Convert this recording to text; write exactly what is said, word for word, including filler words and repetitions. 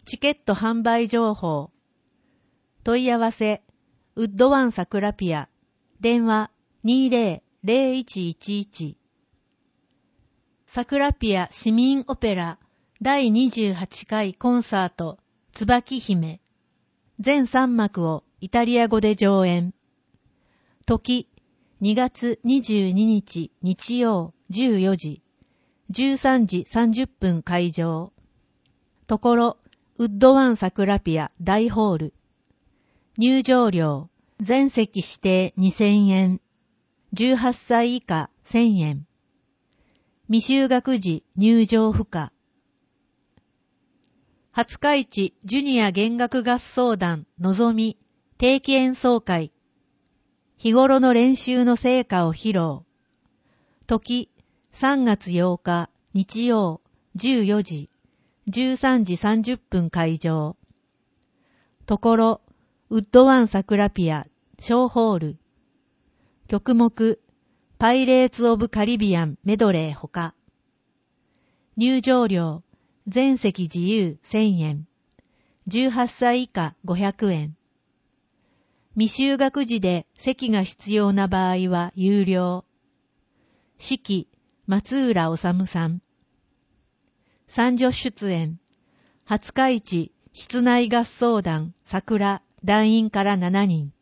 チケット販売情報。問い合わせ、ウッドワンサクラピア。電話 にーぜろ ぜろいちいちいち。サクラピア市民オペラだいにじゅうはちかいコンサート椿姫。全さん幕をイタリア語で上演。時、にがつにじゅうににち日曜じゅうよじ、じゅうさんじさんじゅっぷん会場。ところ、ウッドワンサクラピア大ホール。入場料、全席指定にせんえん。じゅうはっさい以下せんえん。未就学時入場不可。廿日市ジュニア弦楽合奏団のぞみ定期演奏会。日頃の練習の成果を披露。時、さんがつようか日曜じゅうよじ、じゅうさんじさんじゅっぷん会場。ところ、ウッドワンサクラピア小ホール。曲目、パイレーツ・オブ・カリビアンメドレーほか。入場料、全席自由せんえん。じゅうはっさい以下ごひゃくえん。未就学時で席が必要な場合は有料。指揮、松浦治さん。三女出演、廿日市室内合奏団桜団員からしちにん。